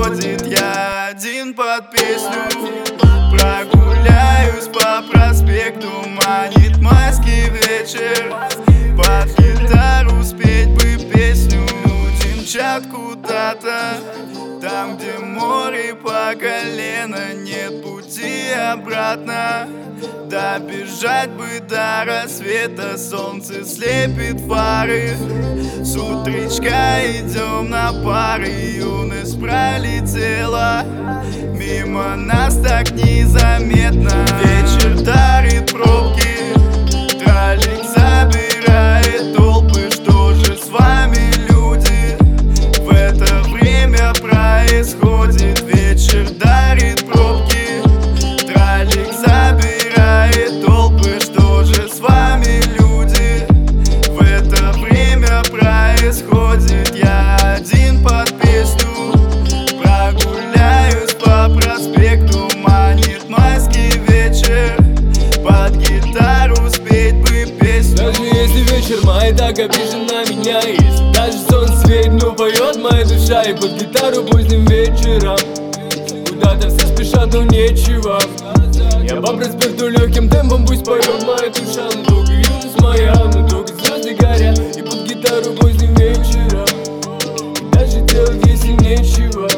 происходит. Я один под песню прогуляюсь по проспекту, манит майский вечер. Под гитару спеть бы песню, мчат куда-то, там, где море по колено, нет пути обратно. Добежать бы до рассвета, солнце слепит фары. С утречка идем на пары, юность пролетела мимо нас так незаметно. Вечер дарит пробки, троллик забирает толпы. Что же с вами, люди, в это время происходит? Вечер дарит пробки, троллик забирает толпы. Что же с вами, люди, в это время происходит? Я один под песню прогуляюсь по проспекту, манит майский вечер. Под гитару спеть бы песню. Даже если вечер май так обижен на меня, если даже солнце светит, но поет моя душа. И под гитару поздним вечером куда-то все спешат, но нечего. Я по проспекту легким темпом пусть поет моя душа. Но только юность моя, но только звезды горят. И под гитару поздним вечером и даже делать если нечего.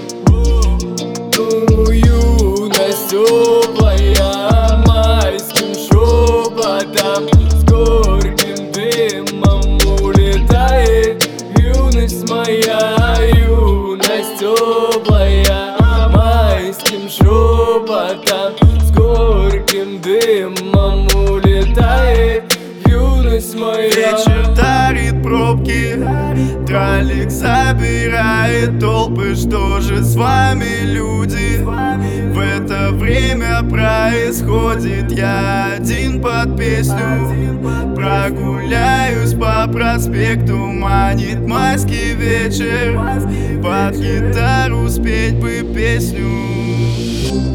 Ну, юность теплая, майским шепотом, с горьким дымом улетает. Юность моя, юность теплая, майским шепотом, с горьким дымом улетает. Юность моя. Вечер дарит пробки, троллик забирает толпы. Что же с вами, люди, в это время происходит? Я один под песню прогуляюсь по проспекту, манит майский вечер. Под гитару спеть бы песню.